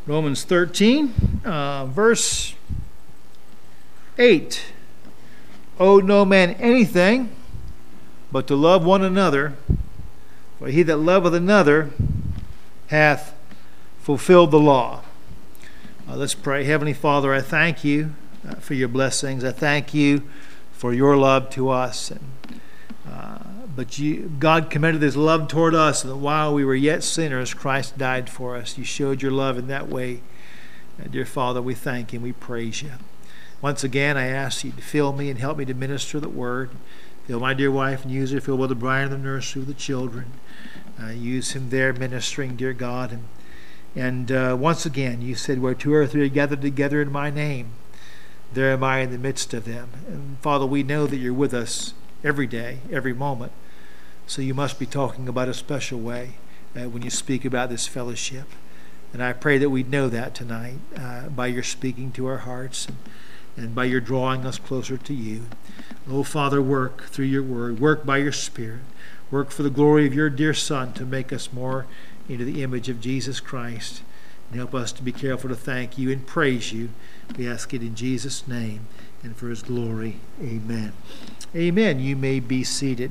Romans 13, verse 8. Owe no man anything but to love one another, for he that loveth another hath fulfilled the law. Let's pray. Heavenly Father, I thank you for your blessings. I thank you for your love to us. But God commended his love toward us, and that while we were yet sinners, Christ died for us. You showed your love in that way. Dear Father, we thank you and we praise you. Once again, I ask you to fill me and help me to minister the word. Fill my dear wife and use her. Fill Brother Brian in the nursery with the children. Use him there ministering, dear God. And once again, you said, where two or three are gathered together in my name, there am I in the midst of them. And Father, we know that you're with us every day, every moment. So you must be talking about a special way when you speak about this fellowship. And I pray that we'd know that tonight by your speaking to our hearts and by your drawing us closer to you. Oh, Father, work through your word. Work by your Spirit. Work for the glory of your dear Son to make us more into the image of Jesus Christ. And help us to be careful to thank you and praise you. We ask it in Jesus' name and for his glory. Amen. Amen. You may be seated.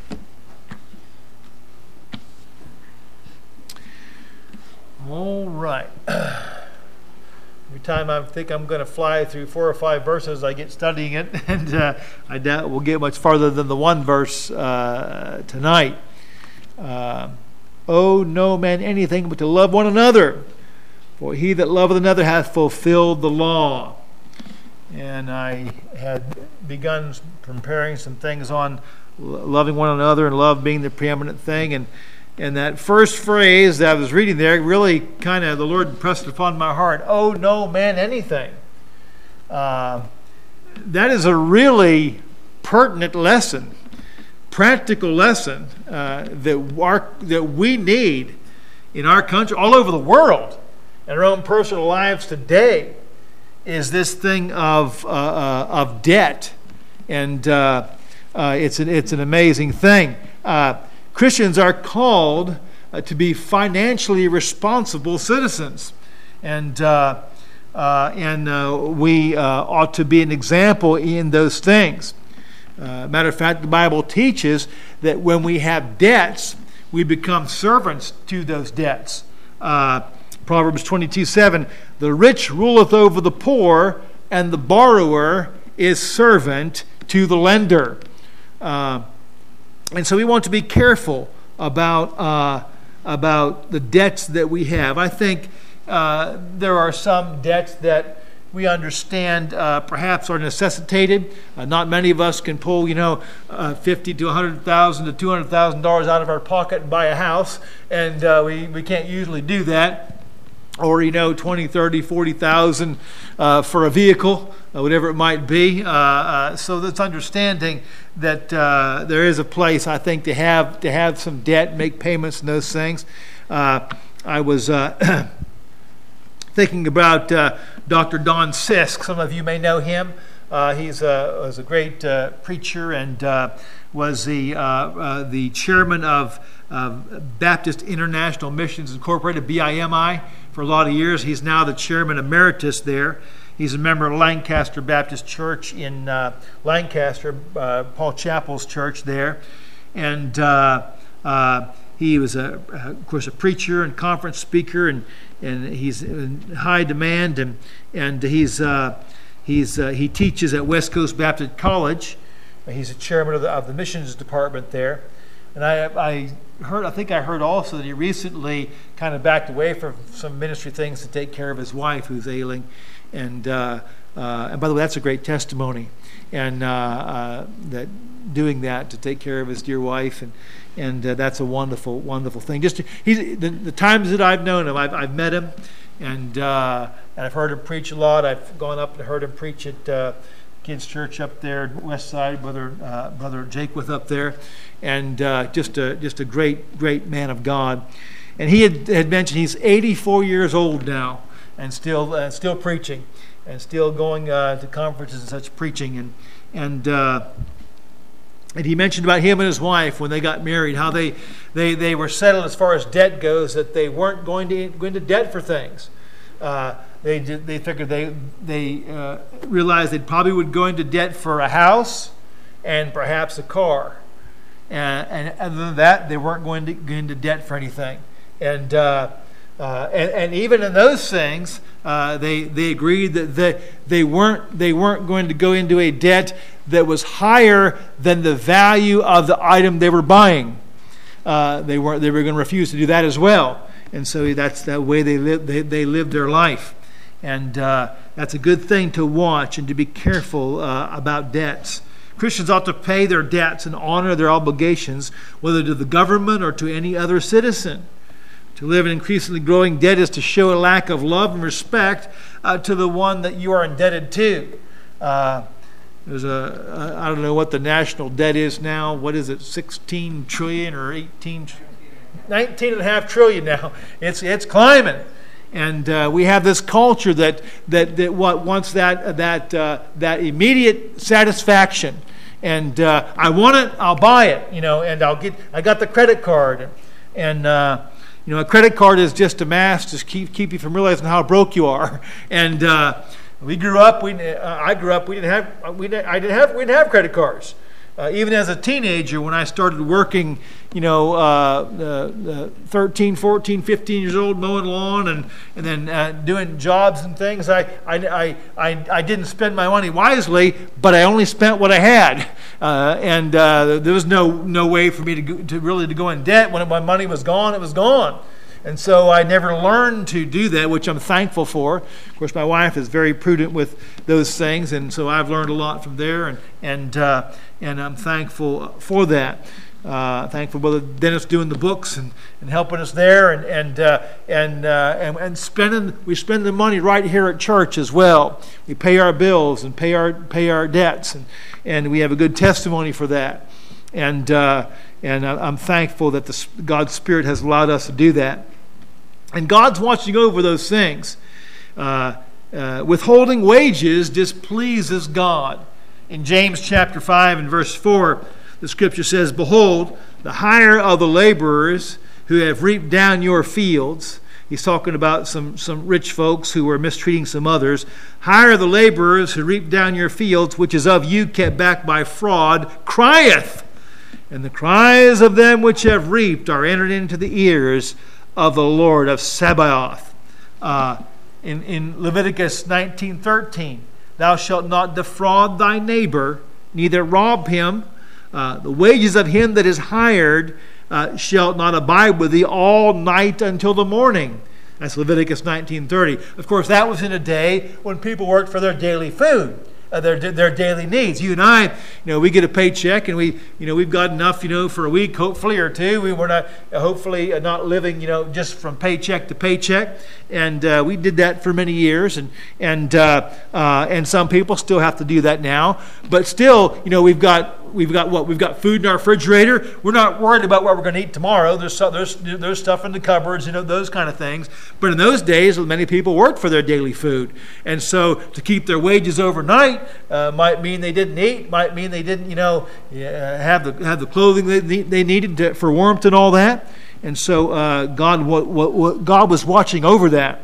All right. Every time I think I'm going to fly through 4 or 5 verses, I get studying it, and I doubt we'll get much farther than the one verse tonight. Owe no man anything but to love one another, for he that loveth another hath fulfilled the law. And I had begun preparing some things on loving one another and love being the preeminent thing, and that first phrase that I was reading there really kind of, the Lord impressed upon my heart, owe no man anything. That is a really pertinent lesson, practical lesson that we need in our country, all over the world, in our own personal lives today, is this thing of debt. And it's an amazing thing. Christians are called to be financially responsible citizens, and we ought to be an example in those things. Matter of fact, the Bible teaches that when we have debts, we become servants to those debts. Proverbs 22:7, the rich ruleth over the poor, and the borrower is servant to the lender. And so we want to be careful about the debts that we have. I think there are some debts that we understand perhaps are necessitated. Not many of us can pull, $50,000 to $100,000 to $200,000 out of our pocket and buy a house, and we can't usually do that. Or, $20,000, $30,000, $40,000 for a vehicle, whatever it might be. So that's understanding that there is a place, I think, to have some debt, make payments and those things. I was thinking about Dr. Don Sisk. Some of you may know him. He was a great preacher and was the chairman of Baptist International Missions Incorporated, BIMI, for a lot of years. He's now the chairman emeritus there. He's a member of Lancaster Baptist Church in Lancaster, Paul Chappell's church there. And he was, of course, a preacher and conference speaker, and he's in high demand. And he teaches at West Coast Baptist College. He's a chairman of the missions department there. And I think I heard also that he recently kind of backed away from some ministry things to take care of his wife who's ailing. And by the way, that's a great testimony. And that doing that to take care of his dear wife, and that's a wonderful, wonderful thing. Just the times that I've known him, I've met him, and I've heard him preach a lot. I've gone up and heard him preach at kids' church up there, West Side, Brother Jaquith up there, and just a great man of God. And he had mentioned he's 84 years old now, and still preaching, and still going to conferences and such preaching. And he mentioned about him and his wife when they got married, how they were settled as far as debt goes, that they weren't going to go into debt for things. They figured they realized they probably would go into debt for a house and perhaps a car, and other than that, they weren't going to go into debt for anything. And even in those things, they agreed that they weren't going to go into a debt that was higher than the value of the item they were buying. They were going to refuse to do that as well. And so that's the way they lived their life. And that's a good thing to watch and to be careful about debts. Christians ought to pay their debts and honor their obligations, whether to the government or to any other citizen. To live in increasingly growing debt is to show a lack of love and respect to the one that you are indebted to. There's I don't know what the national debt is now. What is it, 16 trillion or 19.5 trillion now. It's climbing. And we have this culture that what wants that immediate satisfaction. And I want it, I'll buy it, and I got the credit card. And a credit card is just a mask to keep you from realizing how broke you are. And we grew up. I grew up. We didn't have credit cards. Even as a teenager, when I started working, 13, 14, 15 years old, mowing lawn and then doing jobs and things, I didn't spend my money wisely, but I only spent what I had, and there was no way for me to really go in debt. When my money was gone, it was gone. And so I never learned to do that, which I'm thankful for. Of course, my wife is very prudent with those things, and so I've learned a lot from there, and I'm thankful for that. Thankful Brother Dennis doing the books and helping us there, and we spend the money right here at church as well. We pay our bills and pay our debts, and we have a good testimony for that. And I'm thankful that God's Spirit has allowed us to do that. And God's watching over those things. Withholding wages displeases God. In James chapter 5 and verse 4, the Scripture says, "Behold, the hire of the laborers who have reaped down your fields." He's talking about some rich folks who were mistreating some others. "Hire the laborers who reap down your fields, which is of you kept back by fraud, crieth. And the cries of them which have reaped are entered into the ears of the Lord of Sabaoth." In Leviticus 19:13, "Thou shalt not defraud thy neighbor, neither rob him. The wages of him that is hired shalt not abide with thee all night until the morning." That's Leviticus 19:30. Of course, that was in a day when people worked for their daily food. Their daily needs. You and I, we get a paycheck, and we've got enough, for a week, hopefully, or two. We're not, hopefully, not living, just from paycheck to paycheck. And we did that for many years, and some people still have to do that now. But still, we've got food in our refrigerator. We're not worried about what we're going to eat tomorrow. There's stuff in the cupboards, those kind of things. But in those days, many people worked for their daily food, and so to keep their wages overnight might mean they didn't eat. Might mean they didn't, have the clothing they needed for warmth and all that. And so God was watching over that.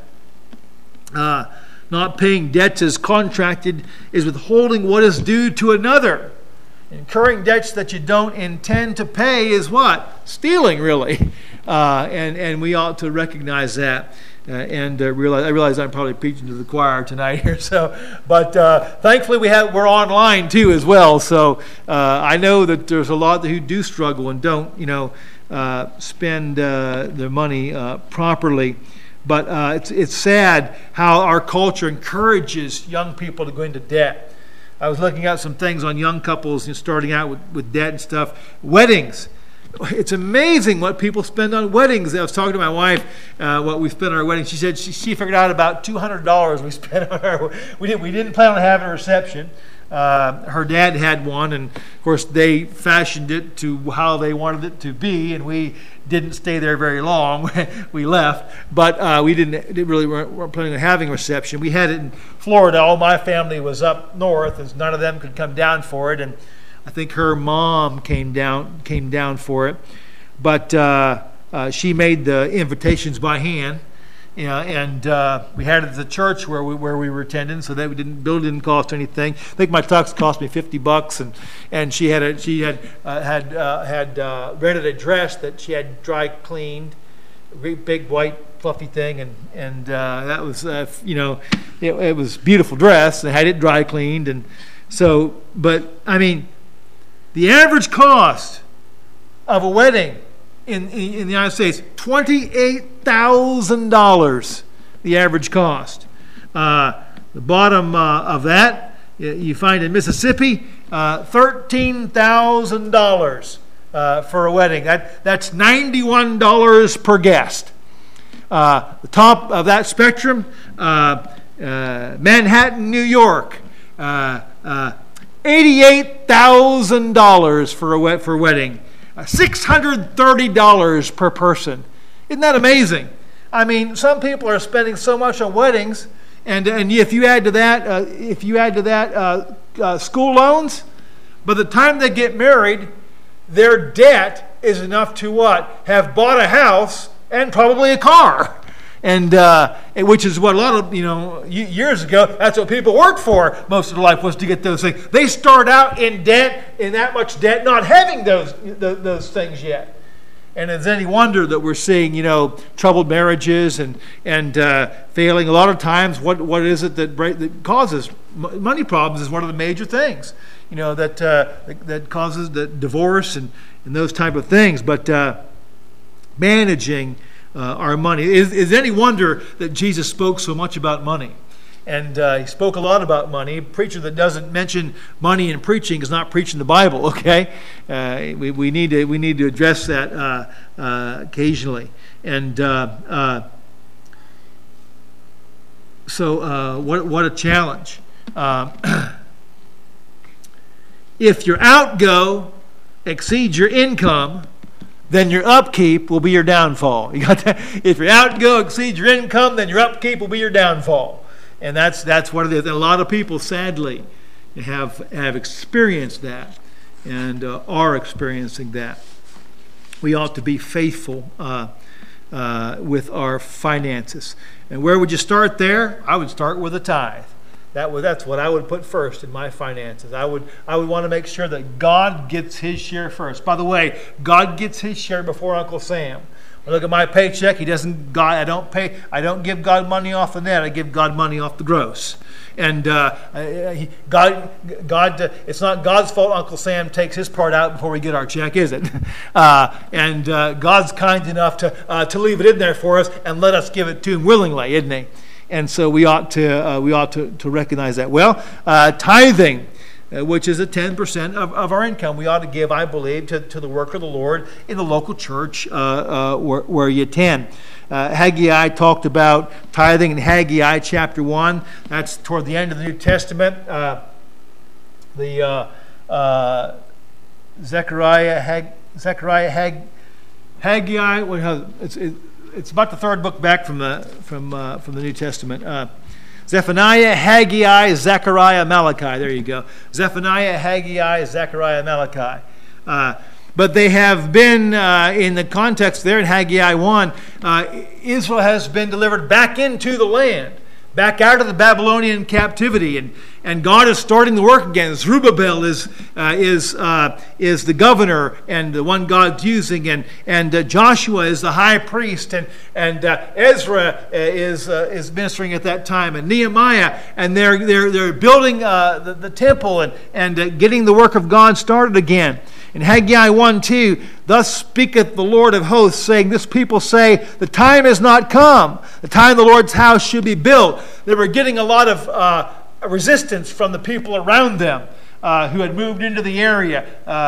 Not paying debts as contracted is withholding what is due to another. Incurring debts that you don't intend to pay is what? Stealing, really. And we ought to recognize that. I realize I'm probably preaching to the choir tonight here. But thankfully we're online too as well. So I know that there's a lot who do struggle and don't, spend their money properly. But it's sad how our culture encourages young people to go into debt. I was looking at some things on young couples starting out with debt and stuff. Weddings. It's amazing what people spend on weddings. I was talking to my wife what we spent on our wedding. She said she figured out about $200 we spent on our. We didn't plan on having a reception. Her dad had one, and of course they fashioned it to how they wanted it to be, and we didn't stay there very long. We left, but we weren't planning on having a reception. We had it in Florida. All my family was up north, as none of them could come down for it, and I think her mom came down for it, but she made the invitations by hand, and we had it at the church where we were attending, so that bill didn't cost anything. I think my tux cost me $50, and she had rented a dress that she had dry cleaned, a great big white fluffy thing, and that was it was a beautiful dress. I had it dry cleaned, and so, but I mean, the average cost of a wedding in the United States, $28,000, the average cost. The bottom of that, you find in Mississippi, $13,000 for a wedding. That's $91 per guest. The top of that spectrum, Manhattan, New York, $88,000 for a wedding. $630 per person. Isn't that amazing? I mean, some people are spending so much on weddings, and if you add to that, school loans, by the time they get married, their debt is enough to what? Have bought a house and probably a car. And which is what a lot of, years ago, that's what people worked for most of their life, was to get those things. They start out in debt, in that much debt, not having those things yet. And it's any wonder that we're seeing, troubled marriages and failing. A lot of times, what is it that causes money problems is one of the major things, that causes the divorce and those type of things. But managing our money. Is any wonder that Jesus spoke so much about money? And he spoke a lot about money. A preacher that doesn't mention money in preaching is not preaching the Bible, okay? We need to address that occasionally. And so what a challenge. If your outgo exceeds your income, then your upkeep will be your downfall. You got that? If your outgo exceeds your income, then your upkeep will be your downfall. And that's what it is. And a lot of people, sadly, have experienced that and are experiencing that. We ought to be faithful with our finances. And where would you start there? I would start with a tithe. That's what I would put first in my finances. I would want to make sure that God gets his share first. By the way, God gets his share before Uncle Sam. When I look at my paycheck, I don't give God money off the net. I give God money off the gross. And God, it's not God's fault Uncle Sam takes his part out before we get our check, is it? And God's kind enough to leave it in there for us and let us give it to him willingly, isn't he? And so we ought to recognize that. Well, tithing, which is 10% of our income, we ought to give, I believe, to the work of the Lord in the local church where you attend. Haggai talked about tithing in Haggai chapter 1. That's toward the end of the New Testament. Haggai. It's about the third book back from the New Testament. Zephaniah, Haggai, Zechariah, Malachi. There you go. Zephaniah, Haggai, Zechariah, Malachi. But they have been, in the context there in Haggai 1, Israel has been delivered back into the land, back out of the Babylonian captivity, and God is starting the work again. Zerubbabel is the governor and the one God's using, and Joshua is the high priest, and Ezra is ministering at that time, and Nehemiah, and they're building the temple and getting the work of God started again. In Haggai 1:2, thus speaketh the Lord of hosts, saying, this people say, the time is not come, the time the Lord's house should be built. They were getting a lot of resistance from the people around them who had moved into the area.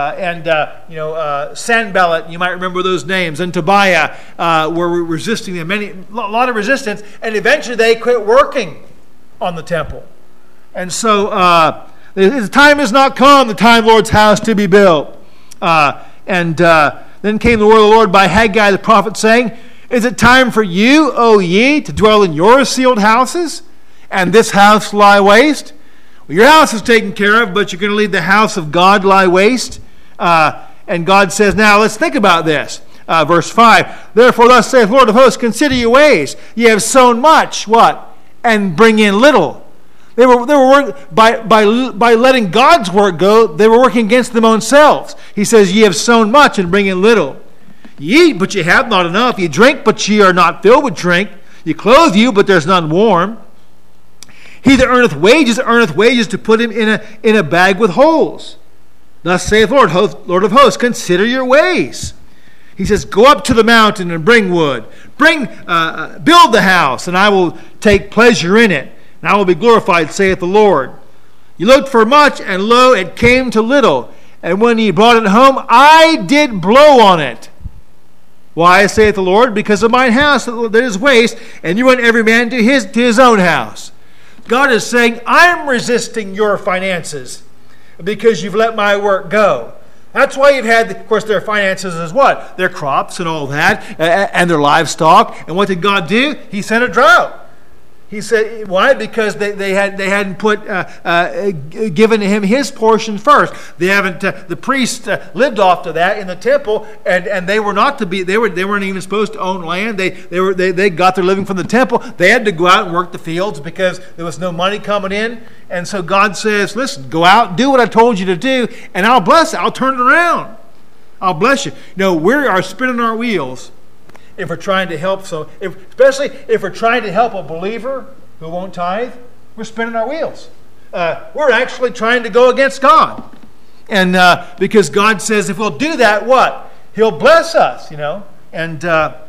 Sanballat, you might remember those names, and Tobiah were resisting them. A lot of resistance, and eventually they quit working on the temple. And so the time is not come, the time the Lord's house to be built. Then came the word of the Lord by Haggai the prophet, saying, is it time for you, O ye, to dwell in your sealed houses, and this house lie waste? Well, your house is taken care of, but you're going to leave the house of God lie waste. And God says, now let's think about this. verse 5. Therefore, thus saith Lord of hosts, consider your ways. Ye have sown much, what? And bring in little. They were by letting God's work go, they were working against them own selves. He says, ye have sown much and bring in little. Ye eat, but ye have not enough. Ye drink, but ye are not filled with drink. Ye clothe you, but there's none warm. He that earneth wages to put him in a bag with holes. Thus saith Lord of hosts, consider your ways. He says, go up to the mountain and bring wood. Build the house, and I will take pleasure in it. And I will be glorified, saith the Lord. You looked for much, and lo, it came to little. And when ye brought it home, I did blow on it. Why, saith the Lord? Because of mine house that is waste, and you went every man to his own house. God is saying, I'm resisting your finances because you've let my work go. That's why you've had, of course, their finances is what? Their crops and all that, and their livestock. And what did God do? He sent a drought. He said, why? Because they hadn't given him his portion first. They haven't. The priests lived off to that in the temple, and they were not to be. They weren't even supposed to own land. They got their living from the temple. They had to go out and work the fields because there was no money coming in. And so God says, listen, go out, do what I told you to do, and I'll bless it. I'll turn it around. I'll bless you. We are spinning our wheels if we're trying to help, especially if we're trying to help a believer who won't tithe, we're spinning our wheels. We're actually trying to go against God. And because God says if we'll do that, what? He'll bless us, and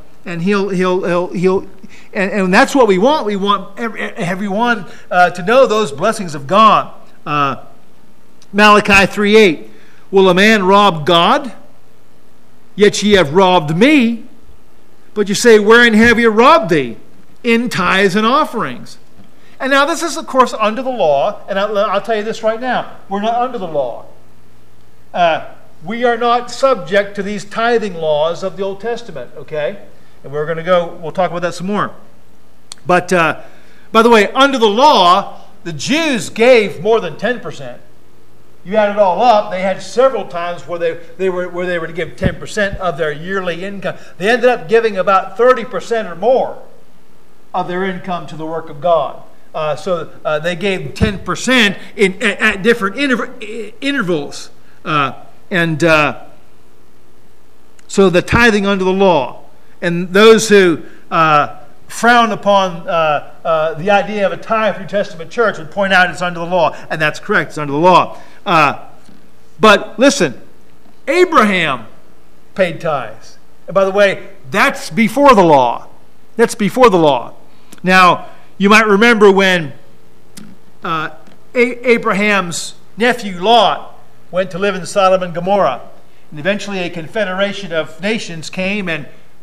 he'll and that's what we want. We want everyone to know those blessings of God. Malachi 3:8. Will a man rob God? Yet ye have robbed me. But you say, wherein have you robbed thee? In tithes and offerings. And now this is, of course, under the law. And I'll tell you this right now. We're not under the law. We are not subject to these tithing laws of the Old Testament, okay? And we'll talk about that some more. But, by the way, under the law, the Jews gave more than 10%. You add it all up, they had several times where they were to give 10% of their yearly income. They ended up giving about 30% or more of their income to the work of God. So they gave 10% at different intervals. So the tithing under the law. And those who frown upon the idea of a tithe for New Testament church would point out it's under the law. And that's correct, it's under the law. But listen, Abraham paid tithes. And by the way, that's before the law. That's before the law. Now, you might remember when Abraham's nephew Lot went to live in Sodom and Gomorrah. And eventually a confederation of nations came and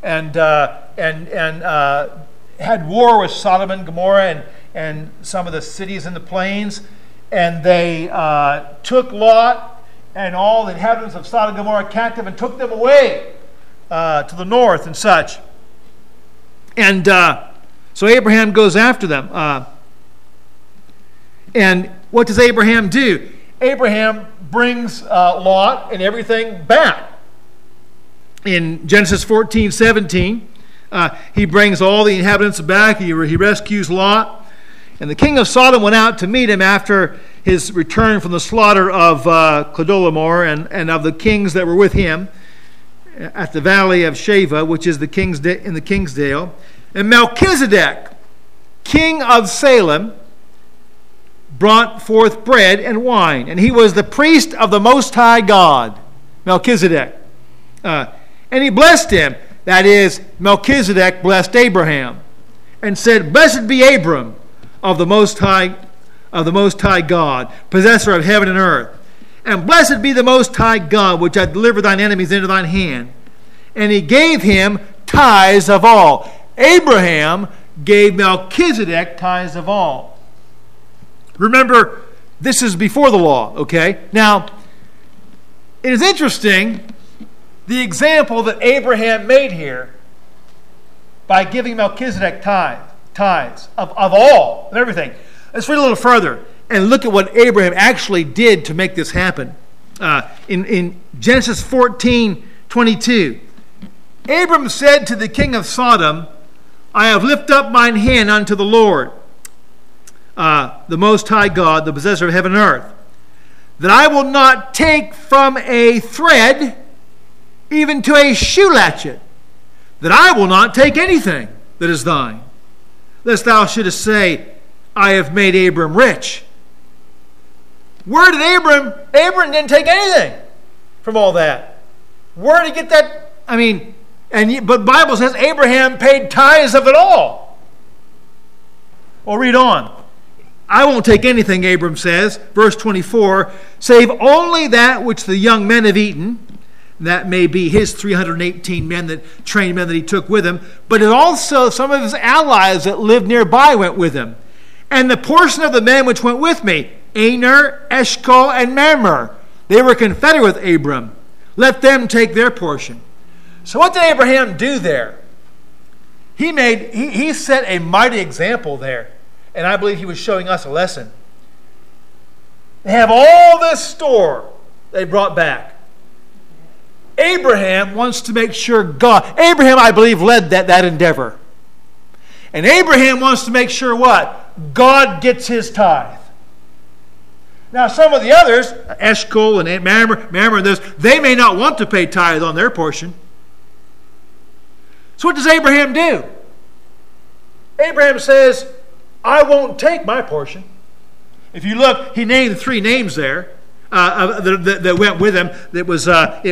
had war with Sodom and Gomorrah and some of the cities in the plains. And they took Lot and all the inhabitants of Sodom and Gomorrah captive and took them away to the north and such. And so Abraham goes after them. And what does Abraham do? Abraham brings Lot and everything back. In Genesis 14:17, he brings all the inhabitants back. He rescues Lot. And the king of Sodom went out to meet him after his return from the slaughter of Chedorlaomer and of the kings that were with him at the valley of Shaveh, which is in the Kingsdale. And Melchizedek, king of Salem, brought forth bread and wine. And he was the priest of the Most High God, Melchizedek. And he blessed him. That is, Melchizedek blessed Abraham and said, Blessed be Abram of the Most High God, possessor of heaven and earth. And blessed be the Most High God, which hath delivered thine enemies into thine hand. And he gave him tithes of all. Abraham gave Melchizedek tithes of all. Remember, this is before the law, okay? Now, it is interesting, the example that Abraham made here by giving Melchizedek tithes of all, of everything. Let's read a little further and look at what Abraham actually did to make this happen. In Genesis 14:22, Abram said to the king of Sodom, I have lifted up mine hand unto the Lord, the Most High God, the possessor of heaven and earth, that I will not take from a thread even to a shoe latchet, that I will not take anything that is thine, lest thou shouldest say, I have made Abram rich. Where did Abram didn't take anything from all that. Where did he get that? But Bible says Abraham paid tithes of it all. Well, read on. I won't take anything, Abram says, verse 24, save only that which the young men have eaten. That may be his 318 trained men that he took with him, but it also some of his allies that lived nearby went with him. And the portion of the men which went with me, Aner, Eshcol, and Mamre, they were confederate with Abram. Let them take their portion. So what did Abraham do there? He set a mighty example there. And I believe he was showing us a lesson. They have all this store they brought back. Abraham wants to make sure Abraham, I believe, led that endeavor. And Abraham wants to make sure what? God gets his tithe. Now, some of the others, Eshcol and Mamre and those, they may not want to pay tithe on their portion. So what does Abraham do? Abraham says, I won't take my portion. If you look, he named 3 names there that went with him. It was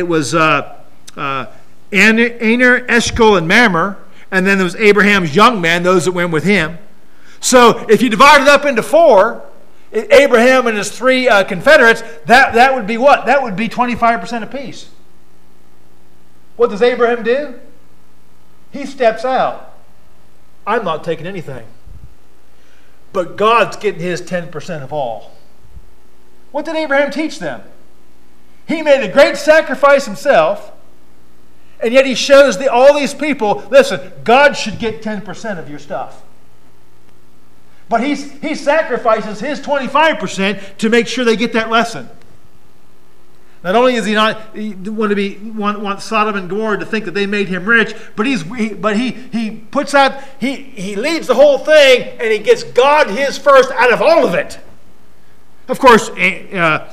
Aner, Eshcol, and Mamre, and then there was Abraham's young men, those that went with him. So if you divide it up into 4, Abraham and his 3 confederates, that would be what? That would be 25% apiece. What does Abraham do? He steps out. I'm not taking anything. But God's getting his 10% of all. What did Abraham teach them? He made a great sacrifice himself, and yet he shows all these people, listen, God should get 10% of your stuff. But he sacrifices his 25% to make sure they get that lesson. Not only is he want Sodom and Gomorrah to think that they made him rich, but he puts out, he leads the whole thing, and he gets God his first out of all of it. Of course, Aner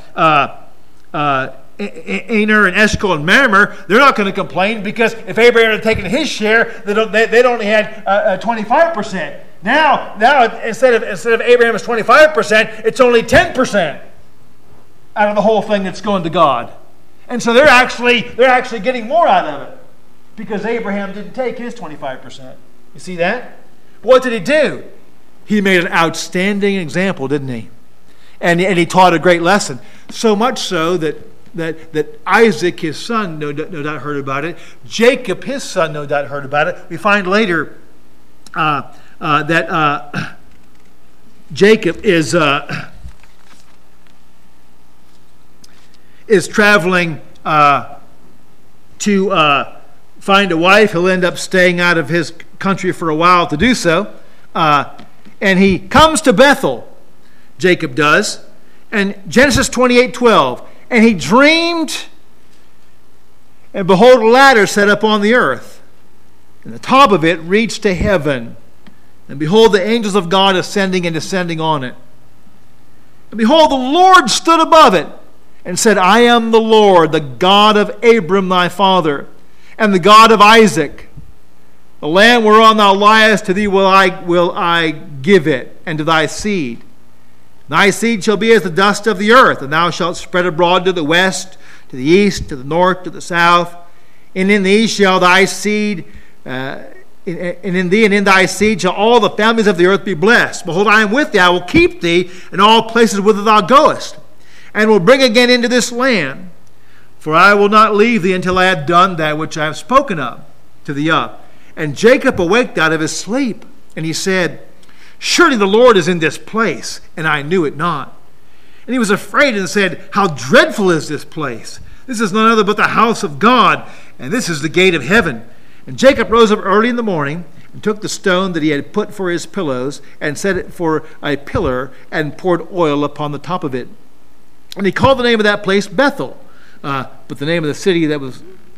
and Eshcol and Mamre, they're not going to complain, because if Abraham had taken his share, they'd only had 25%. Now instead of Abraham's 25%, it's only 10%. Out of the whole thing that's going to God. And so they're actually getting more out of it, because Abraham didn't take his 25%. You see that? What did he do? He made an outstanding example, didn't he? And he taught a great lesson. So much so that Isaac, his son, no doubt heard about it. Jacob, his son, no doubt heard about it. We find later that Jacob is traveling to find a wife. He'll end up staying out of his country for a while to do so. And he comes to Bethel, Jacob does. And Genesis 28:12. And he dreamed, and behold, a ladder set up on the earth, and the top of it reached to heaven. And behold, the angels of God ascending and descending on it. And behold, the Lord stood above it, and said, I am the Lord, the God of Abram thy father, and the God of Isaac. The land whereon thou liest, to thee will I give it, and to thy seed. Thy seed shall be as the dust of the earth, and thou shalt spread abroad to the west, to the east, to the north, to the south. And in thee shall thy seed, and in thee and in thy seed shall all the families of the earth be blessed. Behold, I am with thee, I will keep thee in all places whither thou goest, and will bring again into this land. For I will not leave thee until I have done that which I have spoken of to thee of. And Jacob awaked out of his sleep, and he said, Surely the Lord is in this place, and I knew it not. And he was afraid and said, How dreadful is this place! This is none other but the house of God, and this is the gate of heaven. And Jacob rose up early in the morning, and took the stone that he had put for his pillows, and set it for a pillar, and poured oil upon the top of it. And he called the name of that place Bethel. But the name of the city that was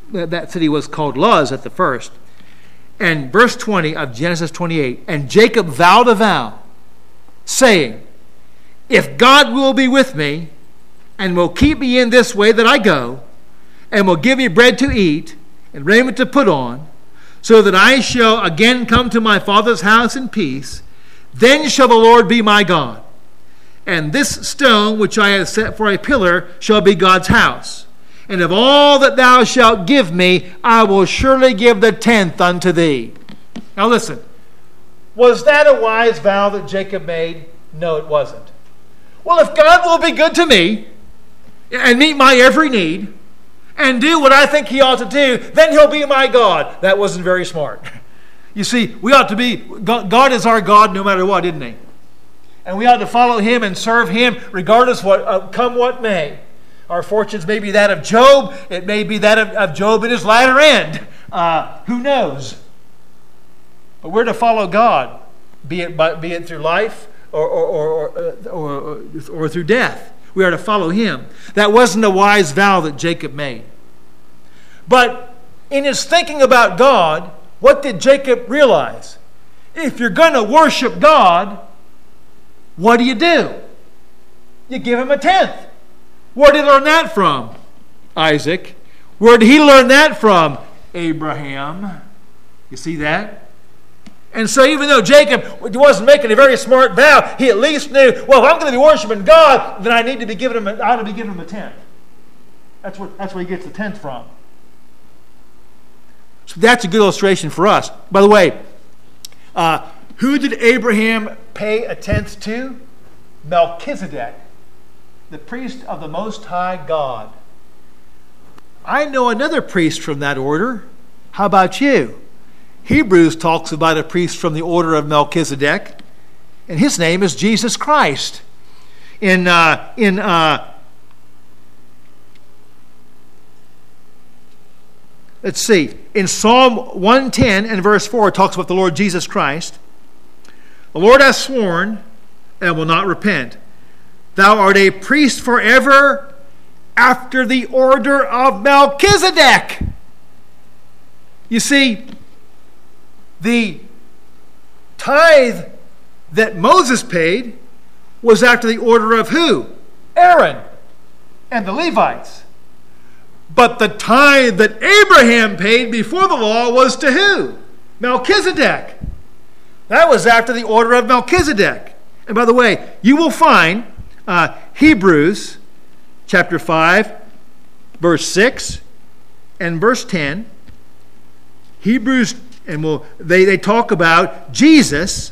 that city was called Luz at the first. And verse 20 of Genesis 28, and Jacob vowed a vow, saying, if God will be with me, and will keep me in this way that I go, and will give me bread to eat, and raiment to put on, so that I shall again come to my father's house in peace, then shall the Lord be my God. And this stone which I have set for a pillar shall be God's house. And of all that thou shalt give me, I will surely give the 10th unto thee. Now listen, was that a wise vow that Jacob made? No, it wasn't. Well, if God will be good to me and meet my every need and do what I think he ought to do, then he'll be my God. That wasn't very smart. You see, we ought to be, God is our God no matter what, isn't he? And we ought to follow him and serve him regardless come what may. Our fortunes may be that of Job. It may be that of Job in his latter end. Who knows? But we're to follow God, be it through life or through death. We are to follow him. That wasn't a wise vow that Jacob made. But in his thinking about God, what did Jacob realize? If you're going to worship God, what do? You give him a 10th. Where did he learn that from? Isaac. Where did he learn that from? Abraham. You see that? And so even though Jacob wasn't making a very smart vow, he at least knew, well, if I'm going to be worshiping God, then I ought to be giving him a 10th. That's where he gets the 10th from. So that's a good illustration for us. By the way, who did Abraham pay a 10th to? Melchizedek, the priest of the Most High God. I know another priest from that order. How about you? Hebrews talks about a priest from the order of Melchizedek, and his name is Jesus Christ. Let's see. In Psalm 110 and verse 4, it talks about the Lord Jesus Christ. The Lord has sworn and will not repent. Thou art a priest forever after the order of Melchizedek. You see, the tithe that Moses paid was after the order of who? Aaron and the Levites. But the tithe that Abraham paid before the law was to who? Melchizedek. That was after the order of Melchizedek. And by the way, you will find Hebrews chapter 5, verse 6 and verse 10. Hebrews, and they talk about Jesus.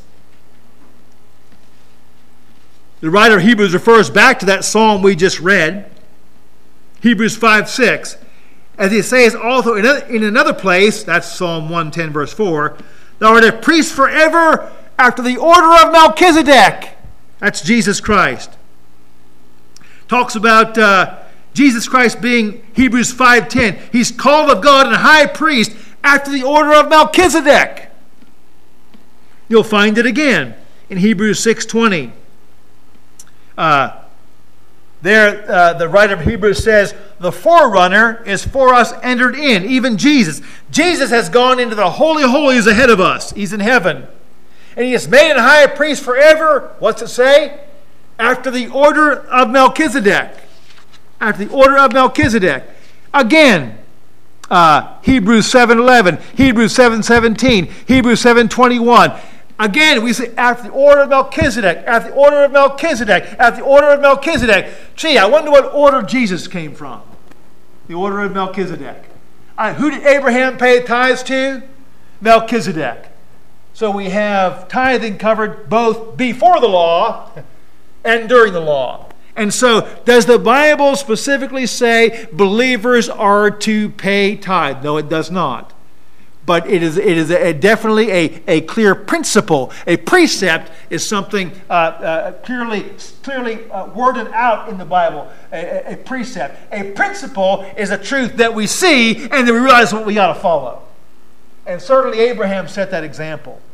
The writer of Hebrews refers back to that psalm we just read, Hebrews 5:6. As he says also in another place, that's Psalm 110, verse 4, thou art a priest forever after the order of Melchizedek. That's Jesus Christ. Talks about Jesus Christ being, Hebrews 5:10, he's called of God and high priest after the order of Melchizedek. You'll find it again in Hebrews 6:20. The writer of Hebrews says, the forerunner is for us entered in, even Jesus. Jesus has gone into the Holy of Holies ahead of us. He's in heaven. And he is made a high priest forever. What's it say? After the order of Melchizedek. After the order of Melchizedek. Again, Hebrews 7:11, Hebrews 7:17, Hebrews 7:21. Again, we say after the order of Melchizedek, after the order of Melchizedek, after the order of Melchizedek. Gee, I wonder what order Jesus came from. The order of Melchizedek. Who did Abraham pay tithes to? Melchizedek. So we have tithing covered both before the law and during the law. And so, does the Bible specifically say believers are to pay tithe? No, it does not. But it is definitely a clear principle. A precept is something clearly worded out in the Bible. A precept. A principle is a truth that we see and that we realize what we got to follow. And certainly Abraham set that example.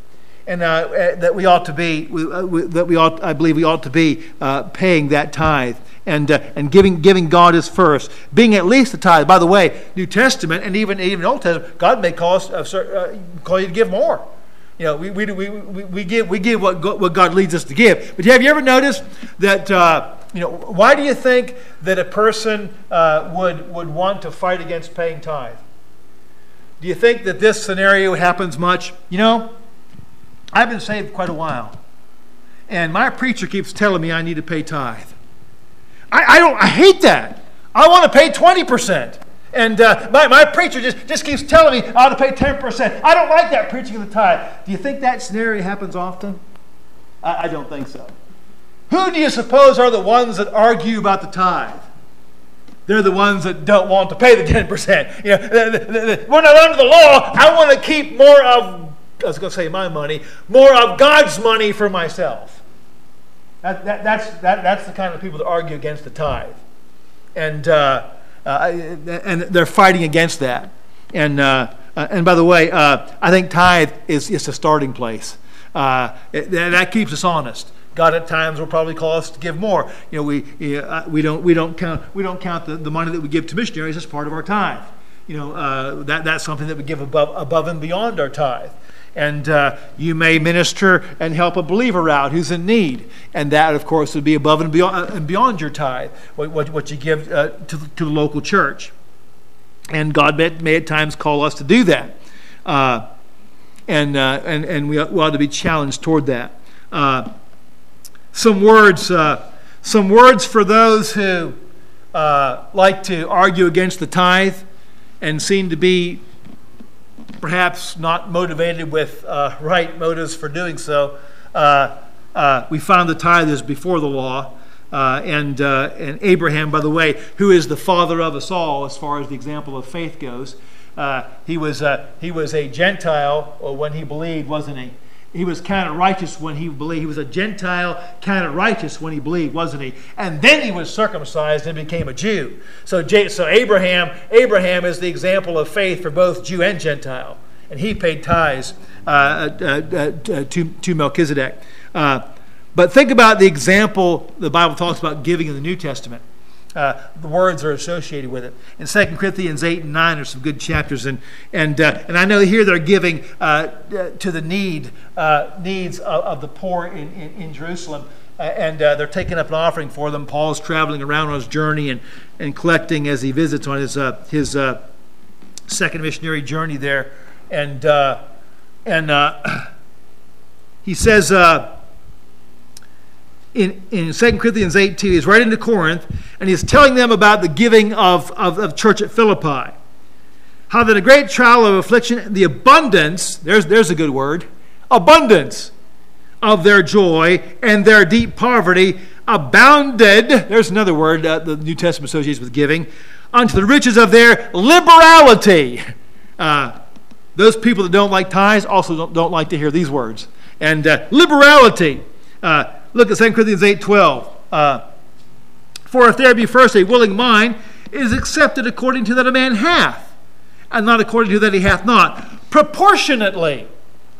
and that we ought to be, I believe we ought to be paying that tithe and giving God His first, being at least a tithe. By the way, New Testament and even Old Testament, God may call you to give more. We give what God leads us to give. But have you ever noticed that? Why do you think that a person would want to fight against paying tithe? Do you think that this scenario happens much? I've been saved quite a while, and my preacher keeps telling me I need to pay tithe. I hate that. I want to pay 20%. And my preacher just keeps telling me I ought to pay 10%. I don't like that preaching of the tithe. Do you think that scenario happens often? I don't think so. Who do you suppose are the ones that argue about the tithe? They're the ones that don't want to pay the 10%. We're not under the law. I want to keep more of, I was going to say my money, more of God's money for myself. That's the kind of people that argue against the tithe. And they're fighting against that. And by the way, I think tithe is a starting place. That keeps us honest. God at times will probably call us to give more. We don't count the money that we give to missionaries as part of our tithe. That's something that we give above and beyond our tithe. And you may minister and help a believer out who's in need, and that, of course, would be above and beyond your tithe, what you give to the local church. And God may at times call us to do that, and we ought to be challenged toward that. Some words for those who like to argue against the tithe and seem to be perhaps not motivated with right motives for doing so. We found the tithe is before the law, and Abraham, by the way, who is the father of us all as far as the example of faith goes, he was a Gentile when he believed, wasn't he? He was counted righteous when he believed. He was a Gentile counted righteous when he believed, wasn't he? And then he was circumcised and became a Jew. So Abraham is the example of faith for both Jew and Gentile. And he paid tithes to Melchizedek. But think about the example the Bible talks about giving in the New Testament. The words are associated with it. In 2 Corinthians 8 and 9 are some good chapters, and I know here they're giving to the needs of the poor in Jerusalem, and they're taking up an offering for them. Paul's traveling around on his journey and collecting as he visits on his second missionary journey there, and he says. In 2 Corinthians 8:2, he's writing to Corinth, and he's telling them about the giving of church at Philippi. How that a great trial of affliction, the abundance, there's a good word, abundance of their joy and their deep poverty abounded, there's another word the New Testament associates with giving, unto the riches of their liberality. Those people that don't like tithes also don't like to hear these words. And liberality. Look at 2 Corinthians 8:12. For if there be first a willing mind, it is accepted according to that a man hath, and not according to that he hath not. Proportionately.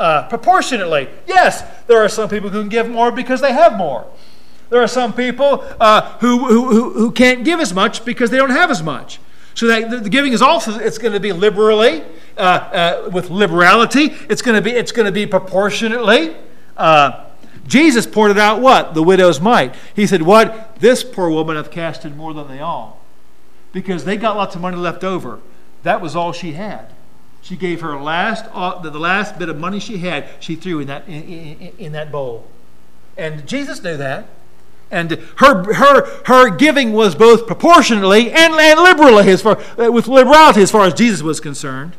Yes, there are some people who can give more because they have more. There are some people who can't give as much because they don't have as much. So that the giving is also, it's going to be liberally, with liberality. It's going to be proportionately. Jesus pointed out what? The widow's mite. He said, what? This poor woman hath casted more than they all. Because they got lots of money left over. That was all she had. She gave her the last bit of money she had, she threw in that bowl. And Jesus knew that. And her giving was both proportionately and liberally, with liberality as far as Jesus was concerned.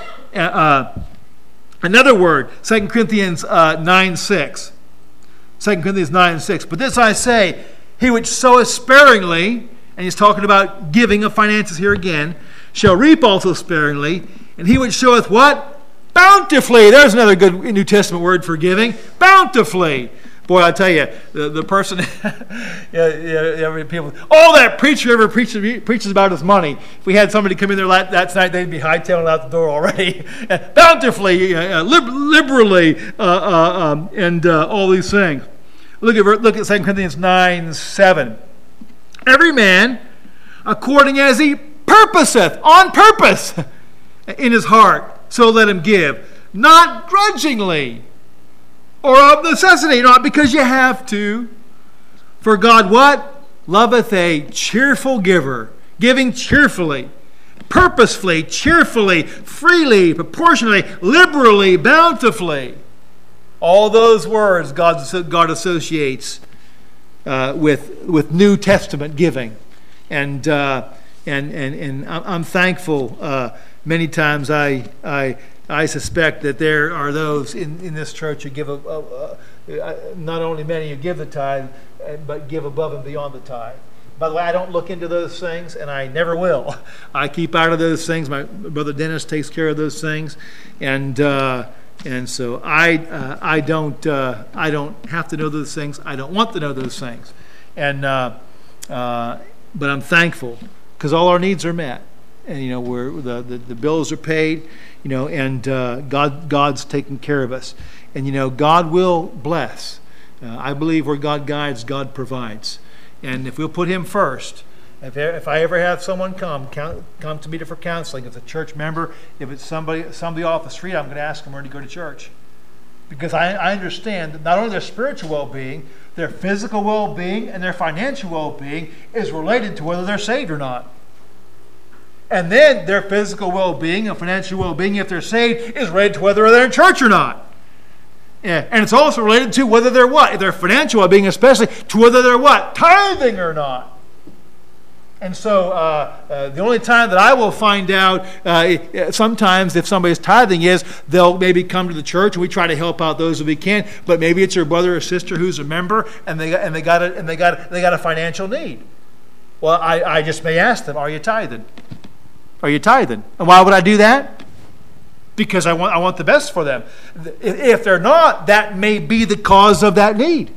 Another word, 2 Corinthians 9:6. 2 Corinthians 9:6. But this I say, he which soweth sparingly, and he's talking about giving of finances here again, shall reap also sparingly. And he which soweth what? Bountifully. There's another good New Testament word for giving. Bountifully. Boy, I tell you, the person, people, all that preacher ever preaches about is money. If we had somebody come in there that night, they'd be hightailing out the door already, bountifully, liberally, and all these things. Look at 2 Corinthians 9:7. Every man, according as he purposeth, on purpose, in his heart, so let him give, not grudgingly, or of necessity, not because you have to. For God what? Loveth a cheerful giver, giving cheerfully, purposefully, cheerfully, freely, proportionally, liberally, bountifully. All those words God associates with New Testament giving. And I'm thankful. Many times I suspect that there are those in this church who give not only many who give the tithe, but give above and beyond the tithe. By the way, I don't look into those things, and I never will. I keep out of those things. My brother Dennis takes care of those things, and so I don't have to know those things. I don't want to know those things, but I'm thankful because all our needs are met. And we're the bills are paid, and God's taking care of us, and God will bless. I believe where God guides, God provides, and if we'll put Him first. If I ever have someone come to me for counseling, if it's a church member, if it's somebody off the street, I'm going to ask them where to go to church, because I understand that not only their spiritual well-being, their physical well-being, and their financial well-being is related to whether they're saved or not. And then their physical well-being and financial well-being, if they're saved, is related to whether they're in church or not. Yeah. And it's also related to whether they're what? If their financial well-being especially, to whether they're what? Tithing or not. And so the only time that I will find out sometimes if somebody's tithing is they'll maybe come to the church and we try to help out those that we can, but maybe it's your brother or sister who's a member and they got a financial need. Well, I just may ask them, are you tithing? Are you tithing? And why would I do that? Because I want the best for them. If they're not, that may be the cause of that need.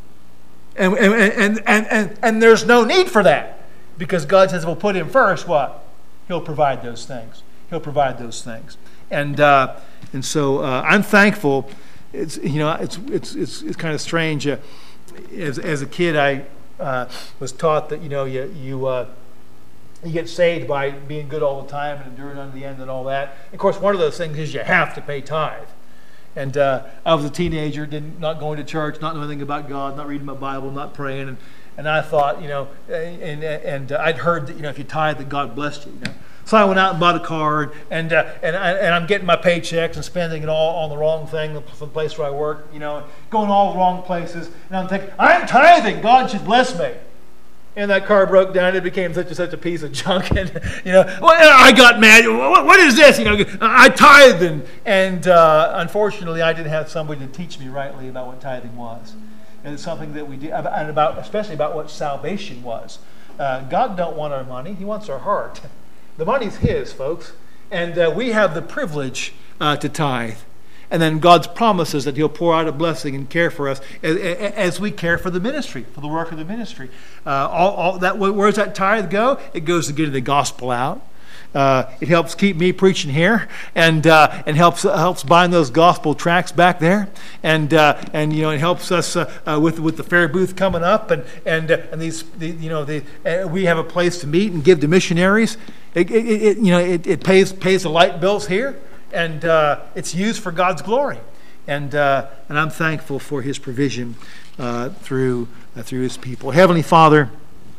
And there's no need for that. Because God says, we'll put Him first, what? He'll provide those things. He'll provide those things. And so I'm thankful. It's kind of strange. As a kid, I was taught that you get saved by being good all the time and enduring unto the end and all that. Of course, one of those things is you have to pay tithe. And I was a teenager, not going to church, not knowing anything about God, not reading my Bible, not praying, and I thought, and I'd heard that if you tithe, that God blessed you. So I went out and bought a car, and I'm getting my paychecks and spending it all on the wrong thing from the place where I work, going all the wrong places, and I'm thinking, I'm tithing, God should bless me. And that car broke down. It became such and such a piece of junk. And, I got mad. What is this? I tithed. And unfortunately, I didn't have somebody to teach me rightly about what tithing was. And it's something that we did, and especially about what salvation was. God don't want our money. He wants our heart. The money's His, folks. And we have the privilege to tithe. And then God's promises that He'll pour out a blessing and care for us as we care for the ministry, for the work of the ministry. All that, where does that tithe go? It goes to getting the gospel out. It helps keep me preaching here, and helps bind those gospel tracts back there, and it helps us with the fair booth coming up, and we have a place to meet and give to missionaries. It pays the light bills here. And it's used for God's glory, and I'm thankful for His provision through His people. Heavenly Father,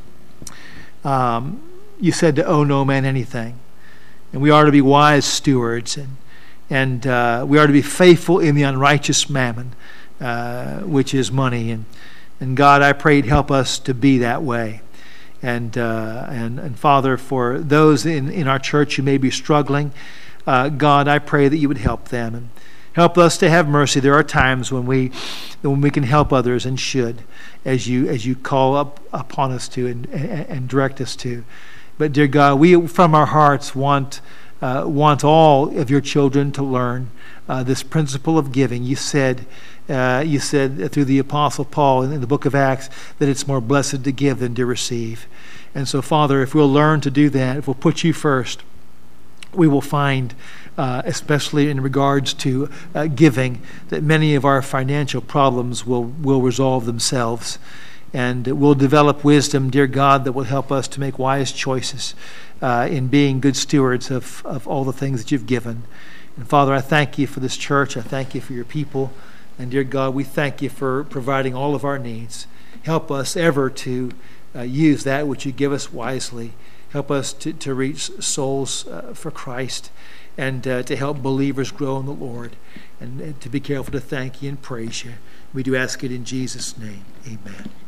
You said to owe no man anything, and we are to be wise stewards, and we are to be faithful in the unrighteous mammon, which is money. And God, I pray, help us to be that way. And Father, for those in our church who may be struggling, God, I pray that you would help them and help us to have mercy. There are times when we can help others and should, as you call upon us to and direct us to. But dear God, we from our hearts want all of your children to learn this principle of giving. You said You said through the Apostle Paul in the book of Acts that it's more blessed to give than to receive. And so, Father, if we'll learn to do that, if we'll put you first, we will find, especially in regards to giving, that many of our financial problems will resolve themselves. And we'll develop wisdom, dear God, that will help us to make wise choices in being good stewards of all the things that you've given. And Father, I thank you for this church. I thank you for your people. And dear God, we thank you for providing all of our needs. Help us ever to use that which you give us wisely. Help us to reach souls for Christ, and to help believers grow in the Lord, and to be careful to thank you and praise you. We do ask it in Jesus' name. Amen.